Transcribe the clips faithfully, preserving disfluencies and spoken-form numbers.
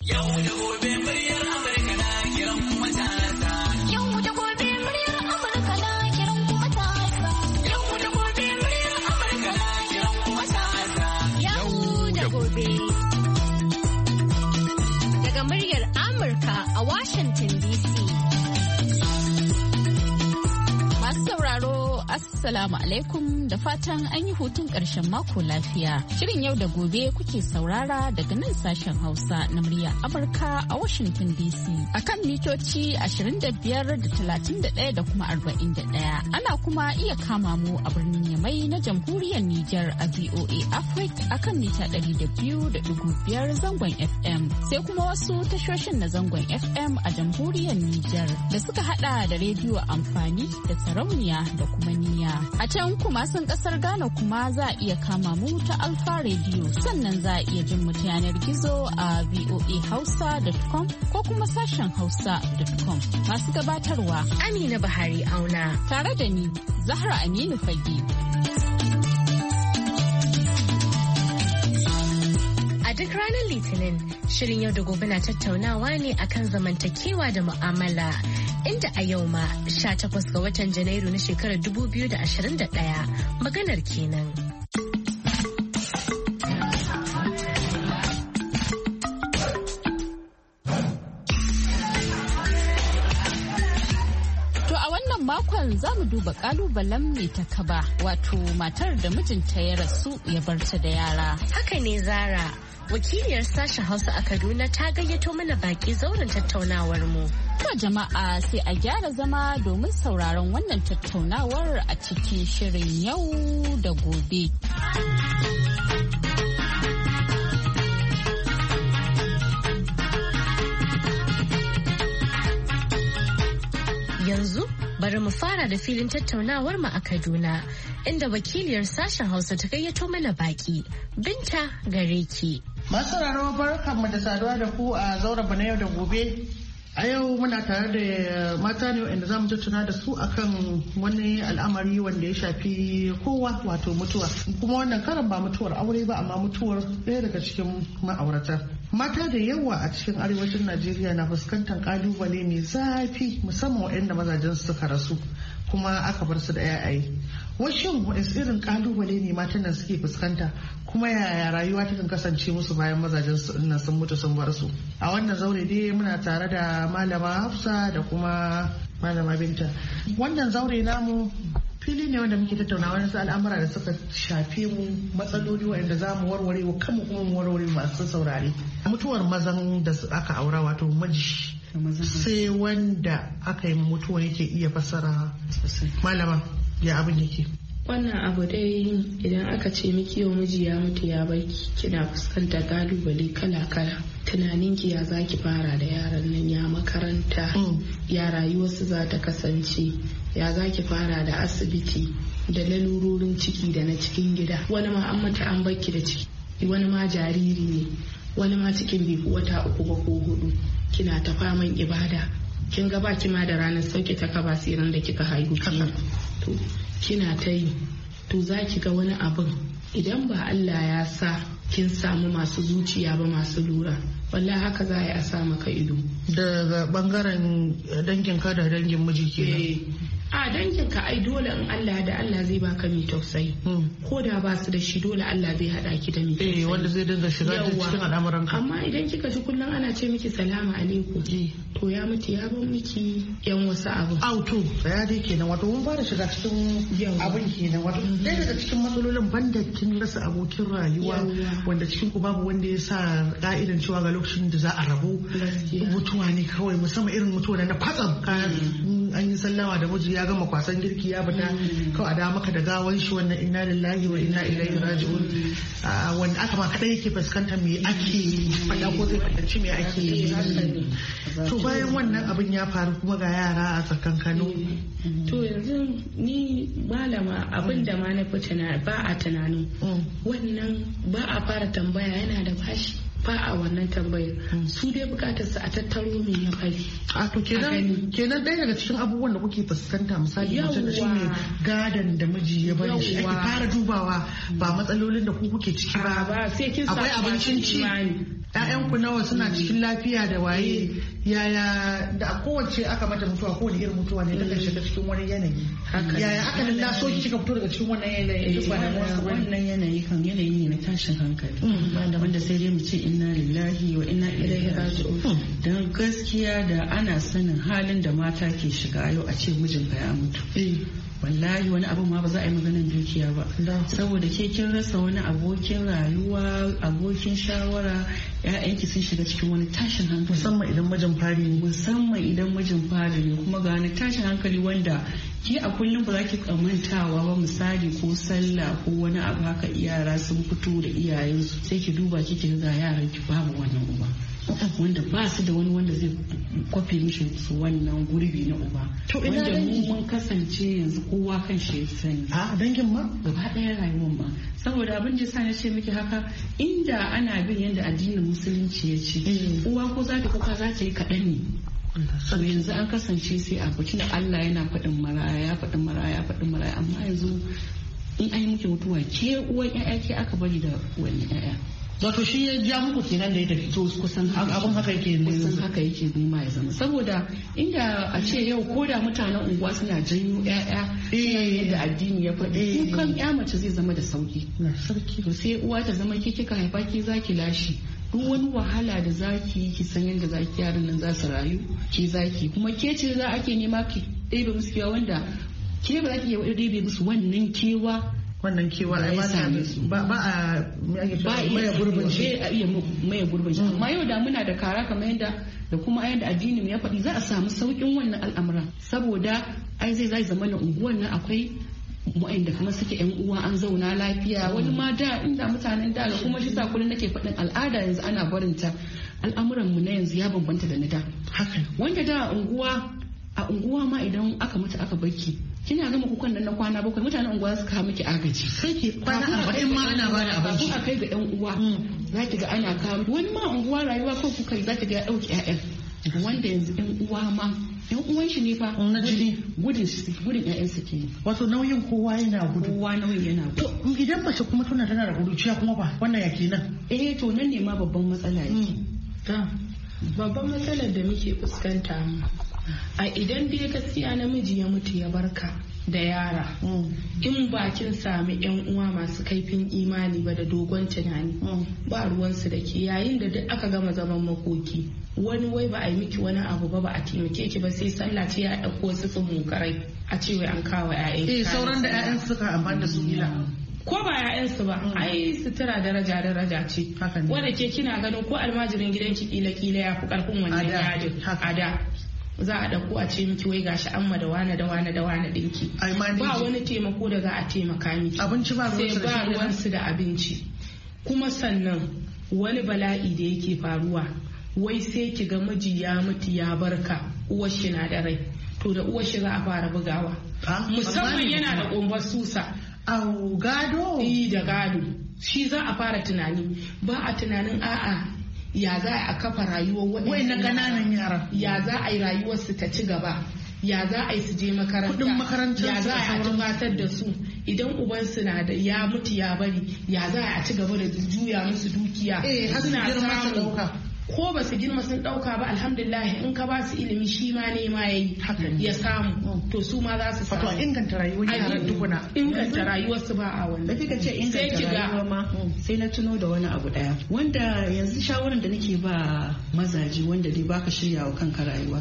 Assalamu alaikum da fatan an yi hutun ƙarshen mako lafiya. Shirin yau da gobe kuke saurara daga nan sashen Hausa na murya Amurka a Washington D C. Akan mitoci ashirin da biyar da talatin da ɗaya da kuma arba'in da ɗaya. Ana kuma iya kama mu a birnin Yamai na jamhuriyar Nijar a V O A Africa akan mita ɗari da biyu da ɗigo biyar zangon F M. Sai kuma wasu tashoshin na zangon F M a jamhuriyar Nijar da suka hada da rediyo amfani da sarauniya da kuma niya. A can kuma sun kasar Ghana kuma za a iya kama mu ta Alfa Radio sannan za a iya jin mu ta yanar gizo a v o a hausa dot com ko kuma sashen hausa dot com. Masu gabatarwa Amina Buhari Auna tare da ni Zahra Aminu Fage. A duk ranar Litinin, shirin yau da gobe na tattaunawa ne akan zamantakewa da mu'amala. Inda a yau ma sha takwas ga watan Janairu na shekarar dubu biyu da ashirin da ɗaya maganar kenan. To a wannan makon za mu duba kalubalen mai takaba wato matar da mijinta ya rasu ya barta da yara. Haka ne Zara, wakiliyar sashen Hausa a Kaduna ta gayyato mana baki zauren tattaunawar mu. To jama'a sai a gyara zama domin sauraron wannan tattaunawar a cikin shirin yau da gobe. Yanzu bari mu fara da filin tattaunawar mu a Kaduna inda wakiliyar sashen Hausa ta gayyato mana baki. Binta gare ki. Masu sauraro barkanmu da saduwa da ku a zauren na yau da gobe. A yau muna tare da mata ne wanda za mu tattauna da su akan wani al'amari wanda ya shafi kowa wato mutuwa. Kuma wannan karan ba mutuwar aure ba amma mutuwar ɗaya daga cikin ma'aurata. Mata da yawa a cikin arewacin Najeriya na fuskantar kalubale mai zafi musamman waɗanda mazajen suka rasu kuma aka bar su da yayaye. Washin wasu irin kalubale ne matan nan suke fuskanta kuma yaya rayuwa ta kasance musu bayan mazajen su nan sun mutu sun bar su. A wannan zaure dai muna tare da malama Hafsa da kuma malama Binta. Wannan zaure namu fili ne wanda muke tattauna wani al'amura da suka shafe mu matsaloli wanda za mu warware wa kanmu kuma mu warware masu saurare. Mutuwar mazan da aka aura wato maji sai wanda aka yi mutuwa yake iya fassara. Malama ya abin yake. Wannan abu dai idan aka ce miki yau miji ya mutu ya barki kina fuskantar kalubale kala-kala. Tunaninki ya zaki fara da yaran nan, ya makaranta, ya rayuwarsu za ta kasance, ya zaki fara da asibiti da lalurorin ciki da na cikin gida. Wani ma an mata an barki da ciki, wani ma jariri ne, wani ma cikin bai wata uku ba ko hudu. Kina ta faman ibada, kin ga baki ma da ranar sauke ta kaba siran da kika haihu kina to kina ta yi to zaki ga wani abin idan ba Allah ya sa kin samu masu zuciya ba masu lura wallahi haka za a sa maka ido daga bangaren dangin ka da dangin miji kenan. A dangin ka ai dole in Allah da Allah zai baka mai tausayi ko da ba su da shi dole Allah zai hada ki da mai tausayi wanda zai dinga shiga cikin al'amuran ka. Amma idan kika ji kullum ana ce miki salamu alaikum to ya mutu ya bar miki yan wasu abu. Auto ya dai kenan wato mun fara shiga cikin abin kenan wato ɗaya daga cikin matsalolin banda kin rasa abokin rayuwa wanda cikin ku babu wanda ya sa ka'idan cewa ga lokacin da za a rabu mutuwa ne kawai musamman irin mutuwa na kwatsam an yi sallama da miji ya gama kwasan girki ya fita kawai a da maka da gawan shi wannan inna lillahi wa inna ilaihi raji'un wanda aka ma kadai yake fuskanta me ake faɗa ko zai fahimci me ake yi. To bayan wannan abin ya faru kuma ga yara a tsakankano. To yanzu ni malama abin da ma na fi ba a tunanin wannan ba a fara tambaya yana da bashi ba a wannan tambayar su dai bukatar su a tattaro mai ya bari. A to kenan kenan ɗaya daga cikin abubuwan da kuke fuskanta misali mutum da shine gadan da miji ya bari shi ake fara dubawa ba matsalolin da ku kuke ciki ba. Ba sai kin akwai abincin ci ƴaƴanku nawa suna cikin lafiya da waye yaya da kowace aka mata mutuwa kowane irin mutuwa ne daga shiga cikin wani yanayi yaya aka lallaso ki kika fito daga cikin wannan yanayi duk ba da wannan yanayi kan yanayi ne na tashin hankali wanda sai dai mu ce inna lillahi wa inna ilaihi raji'un dan gaskiya da ana sanin halin da mata ke shiga yau a ce mijinka ya mutu wallahi wani abu ma ba za a yi maganin dukiya ba saboda ke kin rasa wani abokin rayuwa abokin shawara ƴaƴanki sun shiga cikin wani tashin hankali musamman idan mijin fari ne musamman idan mijin fari ne kuma ga wani tashin hankali wanda ki a kullum ba za ki kamantawa ba misali ko sallah ko wani abu haka yara sun fito da iyayensu sai ki duba kike ga yaran ki babu wannan uba wanda ba su da wani wanda zai kwafe mishi su wannan gurbi na uba wanda mu mun kasance yanzu kowa kan shi ya sani a dangin ma gaba ɗaya rayuwar ma saboda abin da yasa na ce miki haka inda ana bin yadda addinin musulunci ya ce uwa ko za ta kuka za ta yi kaɗan ne so yanzu an kasance sai a da Allah yana faɗin maraya faɗin maraya faɗin maraya amma yanzu in an yi miki mutuwa ke uwan ƴaƴa ke aka bari da wani ƴaƴa wato shi ya ja muku kenan da ya tafi to kusan abin haka yake kusan haka yake nema ya zama saboda inda a ce yau ko da mutanen unguwa suna janyo ƴaƴa yadda addini ya faɗi kukan ƴa mace zai zama da sauki sarki to sai uwa ta zama ke kika haifa ki zaki lashi duk wani wahala da zaki ki san yadda zaki yaran nan za su rayu ki zaki kuma ke ce za ake nema ki ɗebe musu kewa wanda ke ba za ki iya ɗebe musu wannan kewa wannan kewa ai ba ba a maye gurbin shi a iya maye gurbin shi amma yau da muna da kara kamar yadda da kuma yadda addinin ya faɗi za a samu saukin wannan al'amuran saboda ai zai zai zama na unguwan nan akwai wa'anda kuma suke yan uwa an zauna lafiya wani ma da inda mutanen da kuma shi sa kullun nake faɗin al'ada yanzu ana barinta al'amuran mu na yanzu ya bambanta da na da wanda da unguwa a unguwa ma idan aka mutu aka barki kina gama kukan nan na kwana bakwai mutanen unguwa suka kawo miki agaji sai ki kwana arba'in ma ana bada abinci kafin a kai ga yan uwa za ki ga ana kawo wani ma unguwa rayuwa ko kuka za ki ga ya dauki ƴaƴan wanda yanzu yan uwa ma yan uwan shi ne fa na jini gudun gudun ƴaƴan su ke wato nauyin kowa yana gudu kowa nauyin yana gudu to idan mace kuma tana tana da guduciya kuma ba wannan ya kenan eh to nan ne ma babban matsala yake babban matsalar da muke fuskanta a idan dai gaskiya namiji ya mutu ya barka da yara in bakin sami yan uwa masu kaifin imani ba da dogon tunani ba ruwansu da ke yayin da duk aka gama zaman makoki wani wai ba a yi miki wani abu ba ba a taimake ki ba sai sallah ce ya ɗauko wasu tsumukarai a ce wai an kawo ƴaƴan eh sauran da ƴaƴan suka amfani da su gila ko ba ƴaƴansu ba ai sutura daraja daraja ce wanda ke kina ganin ko almajirin gidanki kila kila ya fi karfin wannan yadin a da za a ɗauko a ce miki wai gashi amma da wane da wane da wane ɗinki ba wani taimako da za a taimaka miki abinci ba sai ba ruwansu da abinci kuma sannan wani bala'i da yake faruwa wai sai ki ga miji ya mutu ya barka uwar shi na da rai to da uwar shi za a fara bugawa musamman yana da ƙumbar susa au gado da gado shi za a fara tunani ba a tunanin a'a ya za a kafa rayuwar waɗannan ƙananan yara ya za a yi rayuwarsu ta ci gaba ya za a yi su je makaranta kudin makaranta ya za a tumatar da su idan ubansu na da ya mutu ya bari ya za a ci gaba da juya musu dukiya suna samu ko ba su girma sun dauka ba alhamdulillah in ka ba su ilimi shi ma ne ma yayi ya samu to su ma za su samu wato inganta rayuwar yaran tukuna inganta rayuwar su ba a wannan da kika ce inganta rayuwa ma sai na tuno da wani abu daya wanda yanzu shawaran da nake ba mazaji wanda dai baka shirya wa kanka rayuwa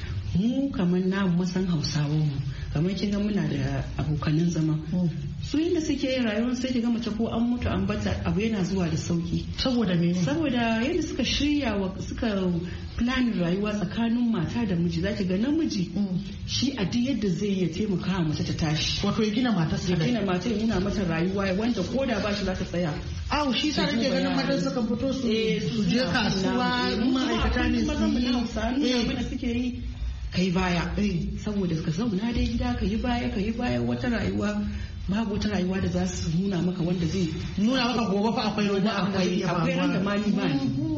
mu kamar na masan hausawa mu kamar kin ga muna da abokanin zama su yadda suke yin rayuwar sai ga mace ko an mutu an bata abu yana zuwa da sauki saboda me saboda yadda suka shirya wa suka plan rayuwa tsakanin mata da miji zaki ga namiji shi a duk yadda zai iya taimaka wa mace ta tashi wato ya gina mata sai ya gina mata ya nuna mata rayuwa wanda ko da ba shi za ta tsaya aw shi sa nake ganin matan suka fito su su je kasuwa ma'aikata ne su yi suke yi kai baya saboda ka zauna dai gida ka yi baya ka yi baya wata rayuwa babu wata rayuwa da za su nuna maka wanda zai nuna maka gobe fa akwai wani akwai akwai ran da mali ba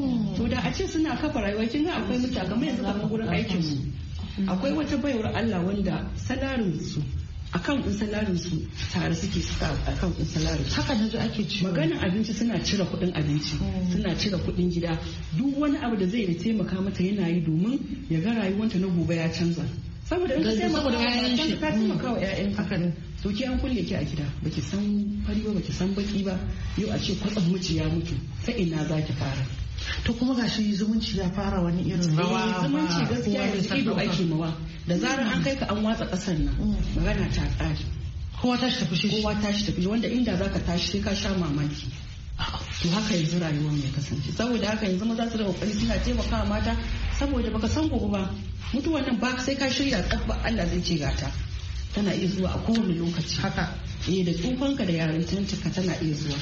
to da a ce suna kafa rayuwa kin ga akwai mutane kamar yanzu kamar gurin aikin mu akwai wata baiwar Allah wanda salarin su akan ɗin salarin su tare suke suka akan ɗin salarin su. Haka yanzu ake ci. Maganin abinci suna cire kuɗin abinci, suna cire kuɗin gida, duk wani abu da zai da taimaka mata yana yi domin ya ga rayuwanta na gobe ya canza. Saboda in ka taimaka wa ƴaƴan ka taimaka wa ƴaƴan haka ne. To ki an kulle ki a gida, baki san fari ba baki san baki ba, yau a ce kwatsam miji ya mutu, ta ina za ki fara? To kuma gashi zumunci ya fara wani irin rawa. Zumunci gaskiya da ido ake mawa. Da zarar an kai ka an watsa ƙasar nan, magana ta ƙare. Kowa tashi tafi shi. Kowa tashi tafi wanda inda zaka tashi sai ka sha mamaki. To haka yanzu rayuwar mai kasance. Saboda haka yanzu maza su da kokari suna taimakawa mata saboda baka san gobe ba. Mutuwan nan ba sai ka shirya tsabba Allah zai ce gata. Tana iya zuwa a kowane lokaci. Haka. Eh da tsufanka da yarintanka tana iya zuwa.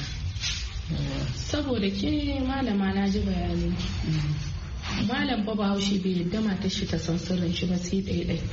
Saboda ke malama na ji bayani. Malam ba Bahaushe bai yadda matar shi ta san sirrin shi ba sai ɗaya ɗaya.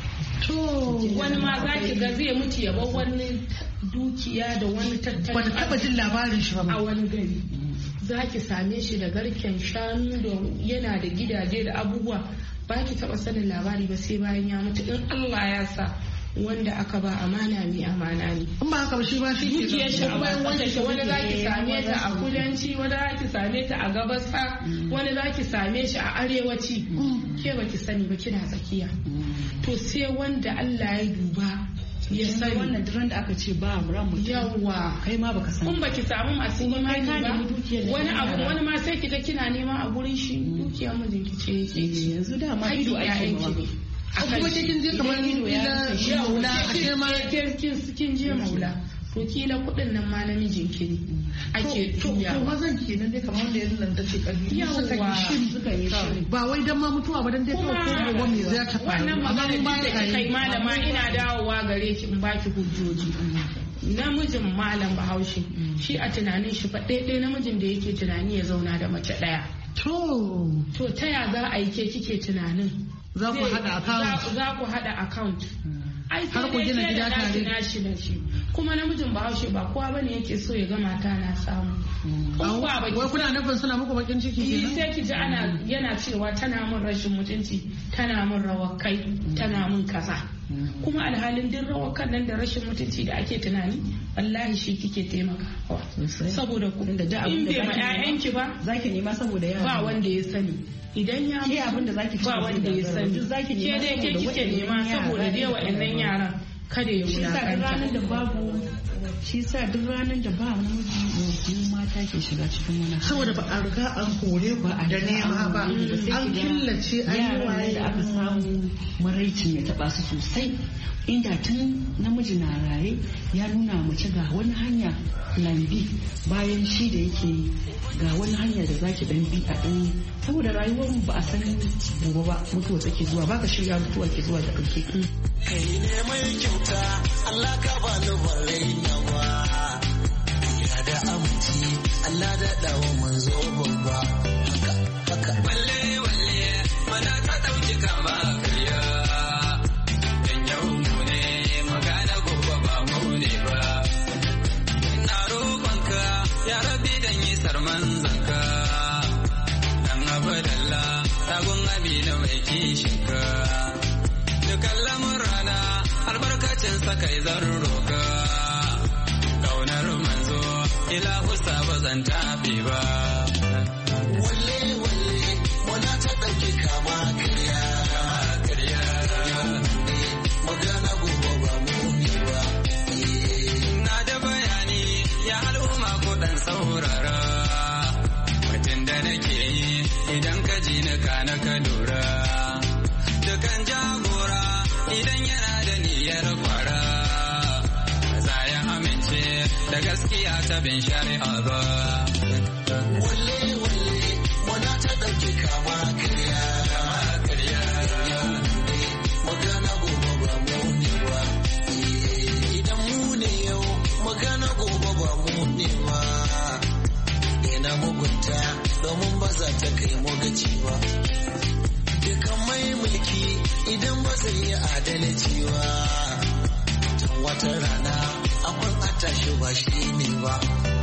To wani ma za ki ga zai mutu ya bar wani dukiya da wani tattalin. Ba ta taɓa jin labarin shi ba. A wani gari. Za ki same shi da garken shanu da yana da gidaje da abubuwa. Ba ki taɓa sanin labari ba sai bayan ya mutu in Allah ya sa wanda aka ba amana mai amana ne. In ba haka ba shi ba shi ke dukiyar shi bayan wanda shi wani za ki same ta a kudanci wani za ki same ta a gabasa wani za ki same shi a arewaci ke ba ki sani ba kina tsakiya. To sai wanda Allah ya duba ya sani wannan duran da aka ce ba ran mutum yawa kai ma baka sani. Kun baki samu masu imani ba wani abu wani ma sai kita kina neman a gurin shi dukiyar mijinki ce yake yanzu da ma ido ake mawa. A kuma kin je kamar ido ya maula a ce ma kin je maula to kila kudin nan ma namijin ki ne ake tuya. To mazan kenan dai kamar da yanzu nan tace kabilu suka yi shiri suka yi shiri ba wai dan ma mutuwa ba dan dai kawai ko gobe me zai ta faru. Wannan magana da kai malama ina dawowa gare ki in baki hujjoji. Namijin malam Bahaushe shi a tunanin shi fa ɗaya namijin da yake tunani ya zauna da mace ɗaya. To to ta ya za a yi ke kike tunanin za ku hada account za ku hada account ai har ku gina gida tare na shi da shi kuma namijin Bahaushe ba kowa bane yake so ya ga mata na samu. Wai kuna nufin suna muku bakin ciki kenan? Sai ki ji ana yana cewa tana min rashin mutunci tana min rawar kai tana min kaza. Kuma alhalin din rawar kan nan da rashin mutunci da ake tunani wallahi shi kike taimakawa saboda ku in bai ma ƴaƴanki ba zaki nema saboda yara ba wanda ya sani idan ya ke abin da zaki ba wanda ya sani ke dai ke kike nema saboda dai wa'annan yaran kada ya wulakanta. Shi sa duk ranar da babu shi sa duk ranar da ba namiji mu mata ke shiga cikin wani saboda ba a riga an kore ba da nema ba an killace an yi waye da aka samu maraicin ya taba su sosai inda tun namiji na raye ya nuna mace ga wani hanya plan B bayan shi da yake ga wani hanya da zaki dan bi a dan saboda rayuwar mu ba a san gobe ba mutuwa take zuwa baka shirya mutuwa ke zuwa da kanke kai ne mai kyauta Allah ka ba ni barai nawa ya da aminci Allah da dawo manzo babba haka haka walle walle mana ta dauki kama kariya dan yau mu ne magana gobe ba mu ne ba ina roƙonka ya rabbi dan yi sarman zanka dan abadalla tagun abina mai kishinka dukan lamurana albarkacin sa kai zan roka kaunar manzo ila husa ba zan tafi ba walle walle wana ta dauke kama kariya kariya magana gobe ba mu ne ba na da bayani ya al'umma ko dan saurara mutum da nake yi idan ka ji ni ka na ka lura dukan jagora idan yana da niyyar kwara za ya amince da gaskiya ta bin shari'a ba walle walle wana ta dauke kama kariya kariya magana gobe ba mu ne ba idan mu ne yau magana gobe ba mu ne ba ina mugunta domin ba za ta kai mu gaci ba dukan mai mulki idan ba zai yi adalci ba tun wata rana akwai atashi ba shi ne ba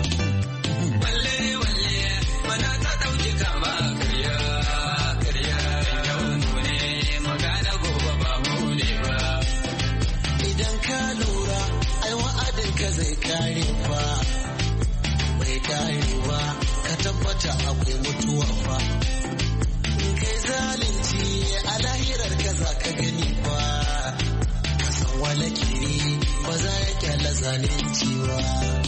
walle walle mana ta dauki kama kariya kariya yau mu ne magana gobe ba mu ne ba idan ka lura akwai mutuwa fa kai zalunci a lahirar ka za ka gani fa ka san wala ke ba za ya kyala zalunci ba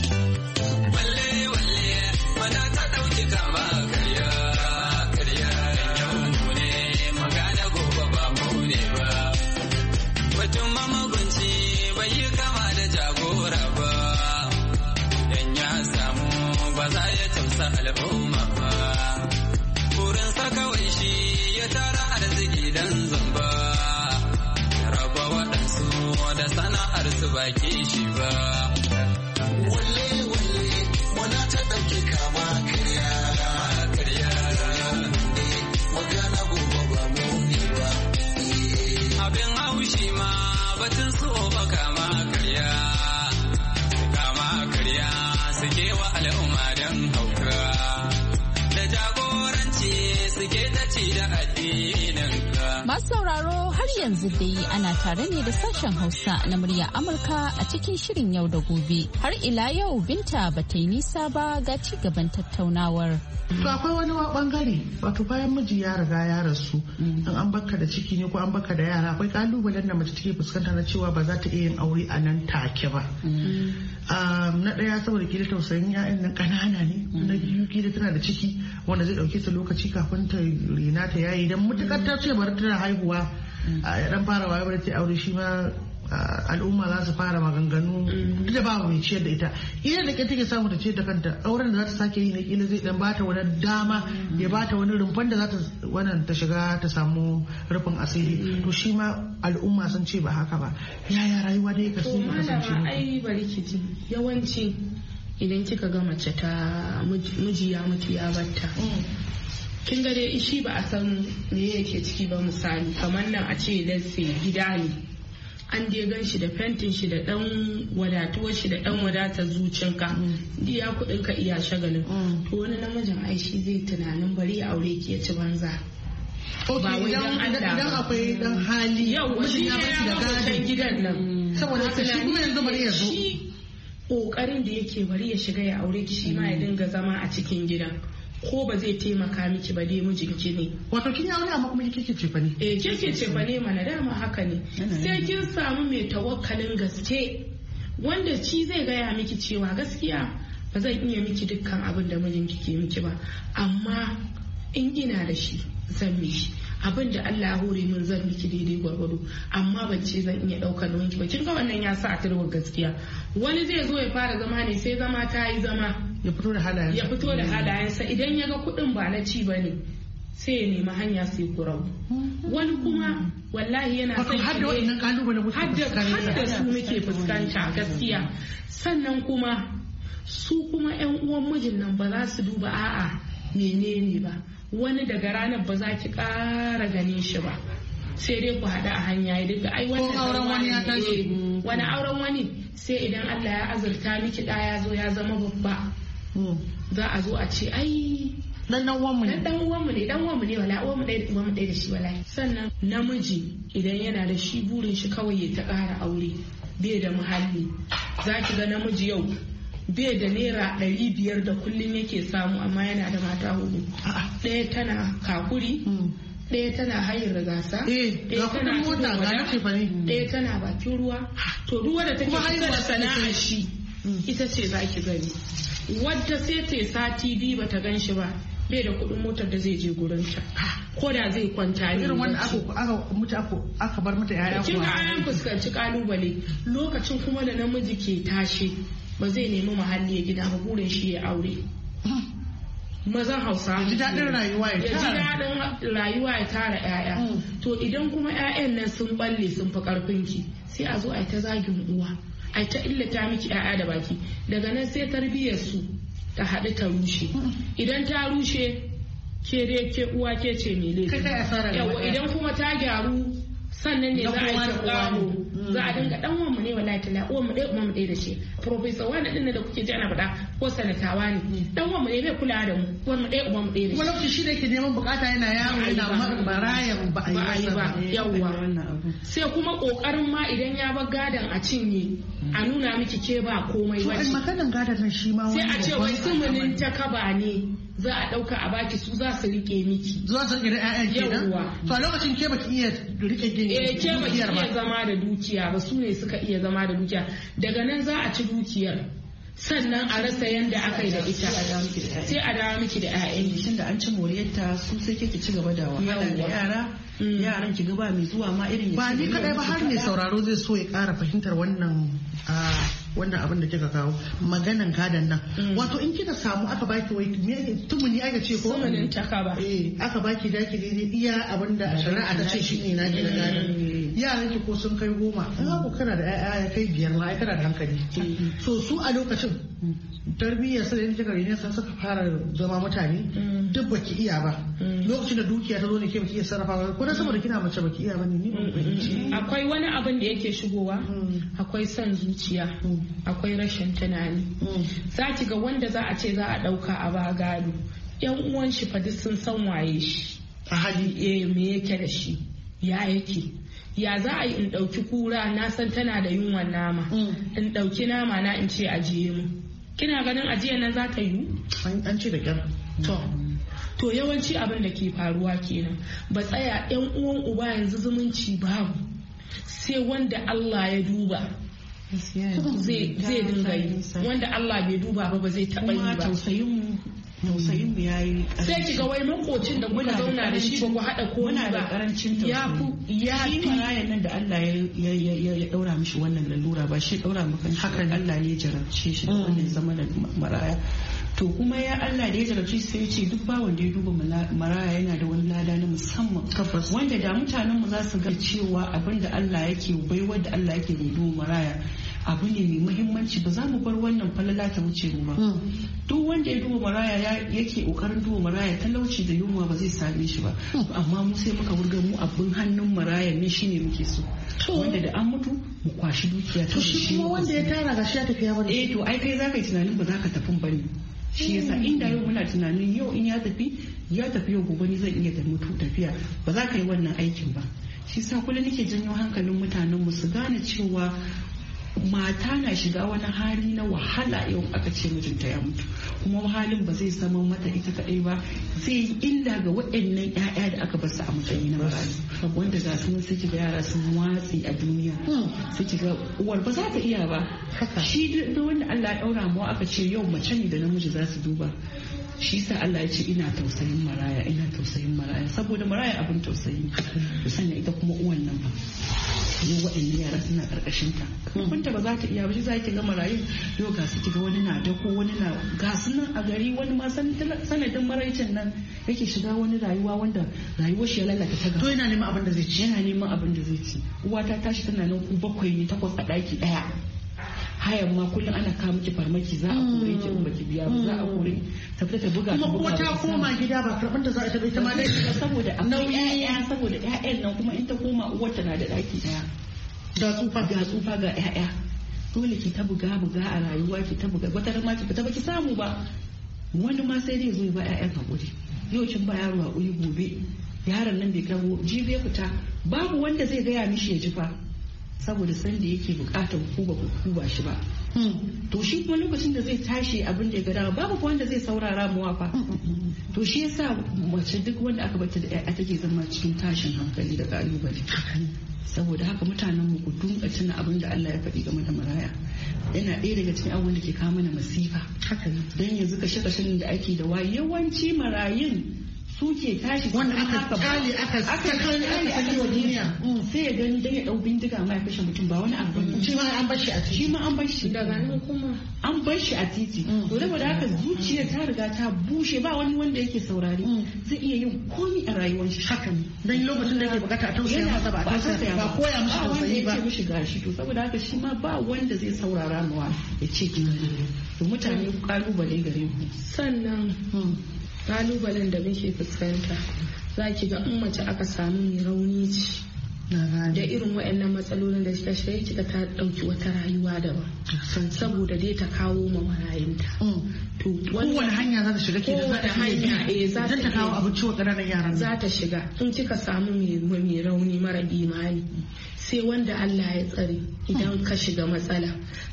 walle walle mana ta dauki kama karya karya yau ne magana gobe ba mu ne ba mutum mamagunci bai yi kama da jagora ba dan ya samu ba za ya tausa al'umma ba burinsa kawai shi ya tara arziki dan zamba ya raba waɗansu da sana'ar su baki shi ba walle walle wana ta ɗauke kama karya karya magana gobe ba mu ne ba abin haushi ma batun so ba kama karya kama karya suke wa al'umma don hauka da jagoranci suke ta ci da addinin ka. Masu sauraro har yanzu dai ana tare ne da sashen Hausa na murya Amurka a cikin shirin yau da gobe. Har ila yau Binta ba ta yi nisa ba ga ci gaban tattaunawar. To akwai wani bangare wato bayan miji ya riga ya rasu in an baka da ciki ne ko an baka da yara akwai kalubalen da mace take fuskanta na cewa ba za ta iya yin aure a nan take ba. Na ɗaya saboda kila tausayin 'ya'yan nan ƙanana ne na biyu kila tana da ciki wanda zai ɗauke ta lokaci kafin ta rena ta yayi dan mutukar ta ce bari tana haihuwa a dan fara waye bari ta aure shi ma al'umma za su fara maganganu duk da ba mai ciyar da ita ina da take samu ta ciyar da kanta auren da za ta sake yi na kila zai dan bata wani dama ya bata wani rumfan da za ta wannan ta shiga ta samu rufin asiri to shi ma al'umma sun ce ba haka ba yaya rayuwa dai ka sun kasance ai bari ki ji yawanci idan kika ga mace ta miji ya mutu ya batta kin ga dai shi ba a san me yake ciki ba misali kamar nan a ce lasse gida ne an dai gan shi da fentin shi da dan wadatuwar shi da dan wadatar zuciyanka diya kudin ka iya shagalin to wani namijin ai shi zai tunanin bari ya aure ki ya ci banza ba wai dan Allah idan akwai dan hali yau shi ya bashi da gadon gidan nan saboda shi kuma yanzu bari ya zo kokarin da yake bari ya shiga ya aure ki shi ma ya dinga zama a cikin gidan ko ba zai taimaka miki ba dai mijinki ne. Wato kin yi aure amma kuma kike ce fa ne? Eh kike ce fa ne mana dama haka ne. Sai kin samu mai tawakkalin gaske wanda ci zai gaya miki cewa gaskiya ba zan iya miki dukkan abin da mijinki ke miki ba amma in ina da shi zan miki abin da Allah ya hore min zan miki daidai gwargwado amma ban ce zan iya ɗaukar nauyin ba kin ga wannan ya sa a turbar gaskiya wani zai zo ya fara zama ne sai zama ta yi zama ya fito da halayen ya fito da halayensa idan ya ga kuɗin ba na ci ba ne sai ya nemi hanya sai kurau wani kuma wallahi yana son har da wannan kalubale muke fuskanta har da su muke fuskanta gaskiya sannan kuma su kuma yan uwan mijin nan ba za su duba a'a menene ba wani daga ranar ba za ki ƙara ganin shi ba sai dai ku haɗu a hanya ya dinga ai wannan auren wani ya tashi wani auren wani sai idan Allah ya azurta miki ɗa ya zo ya zama babba za a zo a ce ai dan dan uwan mu ne dan uwan mu ne dan uwan mu ne wala uwan mu dai uwan mu dai da shi wala sannan namiji idan yana da shi burin shi kawai ya ta ƙara aure bai da muhalli za ki ga namiji yau bai da naira ɗari biyar da kullum yake samu amma yana da mata hudu ɗaya tana kakuri ɗaya tana hayar gasa ɗaya tana mota ɗaya tana bakin ruwa to duk wanda take kusa da sana'ar shi ita ce za ki gani wadda sai ta sati biyu bata gan shi ba bai da kuɗin motar da zai je gurin ta ko da zai kwanta ne irin wanda aka mutu aka bar mata yaya kuma kin an fuskanci kalubale lokacin kuma da namiji ke tashi ba zai nemi muhalli ya gida ba burin shi ya aure mazan hausa ji daɗin rayuwa ya ji daɗin rayuwa ya tara ƴaƴa to idan kuma ƴaƴan nan sun balle sun fi ƙarfin ki sai a zo a yi ta zagin uwa a yi ta illata miki ƴaƴa da baki daga nan sai tarbiyyar su ta haɗu ta rushe idan ta rushe ke dai ke uwa ke ce mai laifi yawa idan kuma ta gyaru sannan ne za a yi gano za a dinga dan uwan mu ne wallahi tala uwan mu dai uwan mu dai da shi professor wani din da kuke ji ana faɗa ko sanatawa ne dan uwan mu ne bai kula da mu uwan mu dai uwan mu dai da shi kuma lokaci shi da ke neman bukata yana yawo yana barayan ba a yi ba yawa sai kuma kokarin ma idan ya bar gadan a cinye a nuna miki ke ba komai ba wace maganan gadan nan shi ma sai a ce wai sumunin ta kaba ne za a ɗauka a baki su za su rike miki. Zuwa su rike da ƴaƴan kenan. Yawwa. To a lokacin ke baki iya rike gini. Eh ke baki iya zama da dukiya ba, su ne suka iya zama da dukiya. Daga nan za a ci dukiyar. Sannan a rasa yanda aka yi da ita sai a dawo miki da ƴaƴan tun da an ci moriyarta su sai kike ci gaba da wahala da yara yaran ki gaba mai zuwa ma irin ba ni kadai ba har ne sauraro zai so ya kara fahimtar wannan wannan abin da kika kawo maganan gadan nan wato in kika samu aka baki wai me tumuni aka ce ko sumanin taka ba eh aka baki daki daidai iya abin da shari'a ta ce shine na gina gadan yaran ki ko sun kai goma in ku kana da ƴaƴa ya kai biyar ma ai kana da hankali so su a lokacin tarbiyyar su da yin kika ne sun suka fara zama mutane duk baki iya ba lokacin da dukiya ta zo ne ke baki iya sarrafa ba ko dan saboda kina mace baki iya bane ni ba akwai wani abin da yake shigowa akwai son zuciya akwai rashin tunani za ki ga wanda za a ce za a dauka a ba gado yan uwan shi fa duk sun san waye shi a hali eh me yake da shi ya yake ya za a yi in dauki kura na san tana da yunwan nama in dauki nama na in ce ajiye mu kina ganin ajiyar nan za ta yi an ce da kyar to to yawanci abin da ke faruwa kenan ba tsaya yan uwan uba yanzu zumunci babu sai wanda Allah ya duba zai dinga yi wanda Allah bai duba ba ba zai taɓa yi ba tausayin mu tausayin mu yayi sai ki ga wai makocin da kuka zauna da shi ba ku haɗa ko muna da karancin tausayi ya fi marayan nan da Allah ya ya daura mishi wannan lalura ba shi daura maka hakan Allah ne ya jarabce shi wannan zama da maraya to kuma ya Allah da ya jarabce sai ya ce duk ba wanda ya duba maraya yana da wani lada na musamman wanda da mutanen mu za su ga cewa abinda Allah yake baiwa da Allah yake duba maraya abu ne mai muhimmanci ba za mu bar wannan falala ta wuce mu ba duk wanda ya duba maraya yake kokarin duba maraya talauci da yunwa ba zai same shi ba amma mu sai muka wurga mu abin hannun maraya ne shine muke so wanda da an mutu mu kwashi dukiya to shi kuma wanda ya tara gashi ya tafi ya bane eh to ai kai zaka yi tunanin ba zaka tafi bane shi yasa inda yau muna tunanin yau in ya tafi ya tafi yau gobe ni zan iya da mutu tafiya ba za ka yi wannan aikin ba shi yasa kullum nake janyo hankalin mutanen mu su gane cewa mata na shiga wani hali na wahala yau aka ce mijinta ya mutu kuma halin ba zai zama mata ita kadai ba zai yi illa ga waɗannan ƴaƴa da aka basu a matsayi na marayu wanda ga su sai kiga yara sun watsi a duniya sai kiga uwar ba za ta iya ba shi da wanda Allah ya daura mu aka ce yau mace ne da namiji za su duba shi sa Allah ya ce ina tausayin maraya ina tausayin maraya saboda maraya abin tausayi ku sanya ita kuma uwan nan ba yau waɗannan yara suna ƙarƙashin ta kunta ba za ta iya ba shi za ki ga marayun yau ga su ki ga wani na dako wani na ga su nan a gari wani ma sanadin maraicin nan yake shiga wani rayuwa wanda rayuwar shi ya lalata ta gaba to yana neman abin da zai ci yana neman abin da zai ci uwa ta tashi tana nan ku bakwai ne takwas a ɗaki ɗaya hayan ma kullum ana kawo miki farmaki za a kore ki in baki biya ba za a kore ta fita ta buga ta buga ta koma gida ba karban da za a ta ita ma dai saboda akwai ƴaƴa saboda ƴaƴan nan kuma in ta koma uwar ta na da daki daya ga tsufa ga tsufa ga ƴaƴa dole ki ta buga buga a rayuwa ki ta buga wata ma ki fita baki samu ba wani ma sai dai zo ba ƴaƴan hakuri yau kin ba yaro hakuri gobe yaron nan bai kawo jibe fita babu wanda zai gaya mishi ya ji fa saboda san da yake bukatar ku ba ku ba shi ba to shi kuma lokacin da zai tashi abin da ya ga dama babu wanda zai saurara muwa fa to shi yasa mace duk wanda aka bata da ƴaƴa take zama cikin tashin hankali da kalubale saboda haka mutanen mu ku dunka tuna abin da Allah ya faɗi game da maraya yana ɗaya daga cikin abubuwan da ke kawo mana masifa dan yanzu kashe kashen da ake da wa yawanci marayun suke tashi wanda aka tsali aka sakali aka saki wa duniya sai ya gani dan ya dau bindiga ma ya kashe mutum ba wani abu ne shi ma an bar shi a titi shi ma an bar shi daga nan kuma an bar shi a titi to saboda haka zuciyar ta riga ta bushe ba wani wanda yake saurari zai iya yin komi a rayuwar shi haka ne dan lokacin da yake bukata a tausaya masa ba a tausaya ba koya mishi tausayi ba ba mishi gashi to saboda haka shi ma ba wanda zai saurara mawa ya ce to mutane kalubale gare ku sannan kalubalen da muke fuskanta za ki ga in mace aka samu mai rauni ce da irin waɗannan matsalolin da ta shiga kika ta ɗauki wata rayuwa daban saboda dai ta kawo ma marayinta to kowane hanya za ta shiga ke da za ta hanya eh za ta kawo abinci wa ƙananan yaran za ta shiga in kika samu mai rauni mara imani sai wanda Allah ya tsare idan ka shiga matsala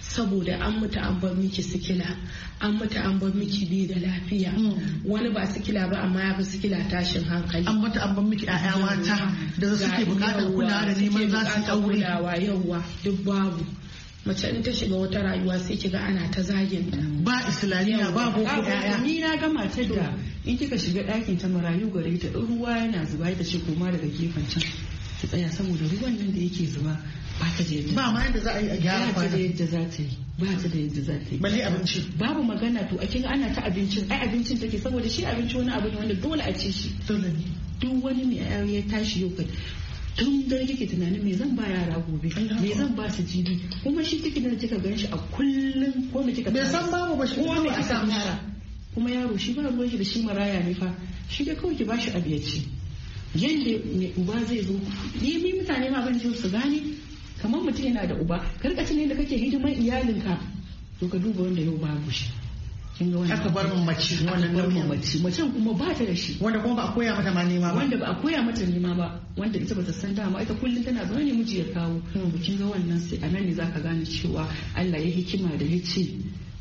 saboda an mutu an bar miki sikila, an mutu an bar miki bi da lafiya, wani ba sikila ba amma ya fi sikila tashin hankali, an mutu an bar miki ƴaƴa mata da suke bukatar kulawa da neman za su aure, yawa duk babu. Mace in ta shiga wata rayuwa sai kiga ana ta zagin ta, ba islamiyya ba boko ƴaƴa. Ni na ga matar da in kika shiga ɗakin ta marayu gare ta ruwa yana zuba ta ce koma daga gefen can ki tsaya saboda ruwan nan da yake zuba ba ta da yadda ba ma yadda za a yi a gyara ba ta da yadda za ta yi ba ta da yadda za ta yi balle abinci babu magana to a kin ana ta abincin ai abincin take saboda shi abinci wani abu ne wanda dole a ci shi duk wani mai aure ya tashi yau tun da kike tunanin me zan ba yara gobe me zan ba su jibi kuma shi take da kika gan shi a kullum ko me kika bai san babu ba shi ko me aka yara kuma yaro shi ba ruwan shi da shi maraya ne fa shi da kawai ki ba shi abu ya ci yanda mai uba zai zo ni mutane ma ban su gane kamar mutum yana da uba karkacin ne da kake hidiman iyalinka to ka duba wanda yau babu shi kin ga wannan aka bar mu mace wannan bar mu mace macen kuma ba ta da shi wanda kuma ba a koya mata ma nema ba wanda ba a koya mata nema ba wanda ita bata san dama ita kullum tana zaune ne miji ya kawo kin ga wannan sai anan ne zaka gane cewa Allah ya hikima da ya ce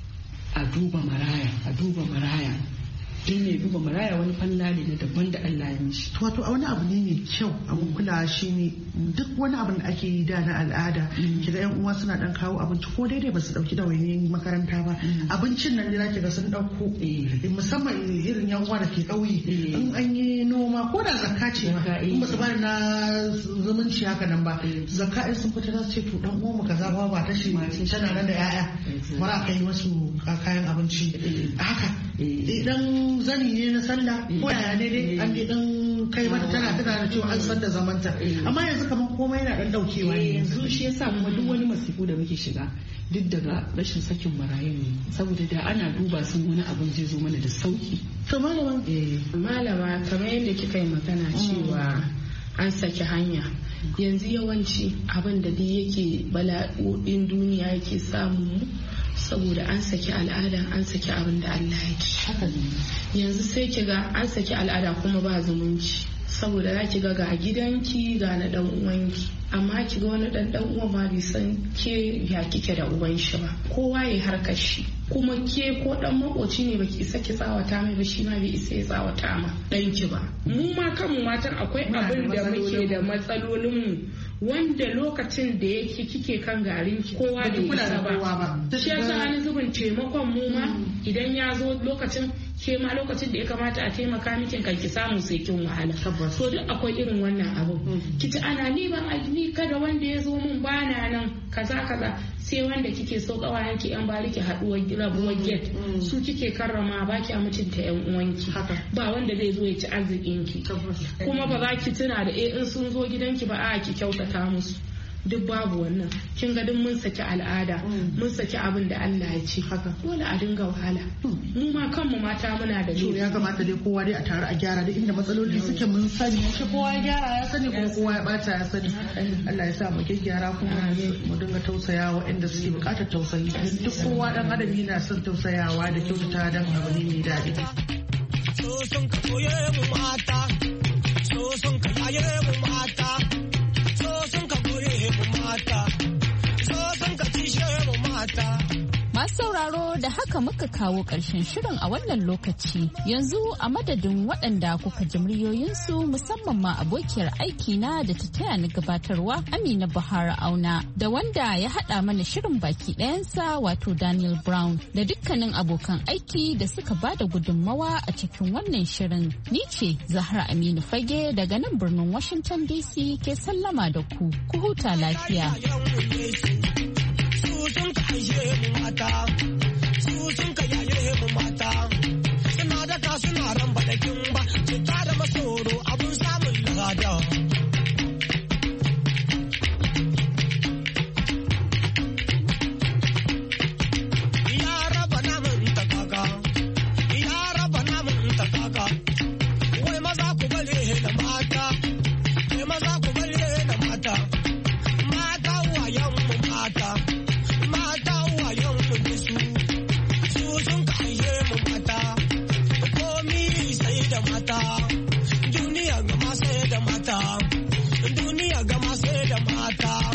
a duba maraya a duba maraya din ne duba maraya wani falla ne daban da Allah ya mishi. Wato a wani abu ne mai kyau abun kula shi ne duk wani abin da ake yi da na al'ada kiga yan uwa suna dan kawo abinci ko daidai ba su dauki da wani makaranta ba abincin nan ne zaki ga sun dauko musamman irin yan uwa da ke kauye in an yi noma ko da zakka ce in ba su bani na zumunci haka nan ba zakka in sun fita za su ce to dan uwa mu kaza ba ba ta shi tana nan da yaya bara kai wasu kayan abinci haka idan zani ne na sallah ko yaya ne dai an dai dan kai mata tana tana da cewa an san da zamanta amma yanzu kamar komai yana dan daukewa ne yanzu shi yasa kuma duk wani masifu da muke shiga duk daga rashin sakin marayu ne saboda da ana duba sun wani abin zai zo mana da sauki to malama eh malama kamar yadda kika yi magana cewa an saki hanya yanzu yawanci abin da duk yake bala'o'in duniya yake samu saboda an saki al'ada an saki abin da Allah ya ci yanzu sai ki ga an saki al'ada kuma ba zumunci saboda za ki ga ga gidanki ga na dan uwanki amma ki ga wani dan dan uwa ma bai san ke ya kike da uban shi ba kowa ya harkar shi kuma ke ko dan makoci ne baki isa ki tsawata mai ba shi ma bai isa ya tsawata ma dan ki ba mu ma kanmu matan akwai abin da muke da matsalolin mu wanda lokacin da yake kike kan garin kowa da isa ba shi yasa wani zubin taimakon mu ma idan ya zo lokacin ke ma lokacin da ya kamata a taimaka miki kan ki samu sai kin wahala so duk akwai irin wannan abu kici ana ni ban ni kada wanda ya zo mun bana nan kaza kaza sai wanda kike so kawayen ki yan bari ki haduwar rabuwar gate su kike karrama ba ki mutunta yan uwanki ba wanda zai zo ya ci arzikin ki kuma ba za ki tuna da eh in sun zo gidanki ba a ki kyautata musu duk babu wannan kin ga duk mun saki al'ada mun saki abin da Allah ya ce dole a dinga wahala mu ma kanmu mata muna da to ya kamata dai kowa dai a tare a gyara duk inda matsaloli suke mun sani shi kowa ya gyara ya sani kuma kowa ya bata ya sani Allah ya sa mu gyara kuma mu dinga tausayawa inda suke bukatar tausayi duk kowa dan adam yana son tausayawa da kyautata dan abu ne mai daɗi so sun ka koye mu mata so sun ka yaye mu mata Masu sauraro da haka muka kawo ƙarshen shirin a wannan lokaci yanzu a madadin waɗanda kuka ji muryoyinsu musamman ma abokiyar aiki na da ta taya ni gabatarwa Amina Buhari Auna da wanda ya haɗa mana shirin baki ɗayansa wato Daniel Brown da dukkanin abokan aiki da suka ba da gudunmawa a cikin wannan shirin. Ni ce Zahra Aminu Fage daga nan birnin Washington D C ke sallama da ku. Ku huta lafiya. Sun ka aishe mu mata, su sun ka yaye mu mata, suna daka suna ramba da kimba, su tada masoro abun samun lada. Ya raba namun ta kaga, ya raba namun ta kaga, wai maza ku bale da mata, wai maza ku bale da mata, mata wayan mu mata. Duniya gama sai da mata, duniya gama sai da mata.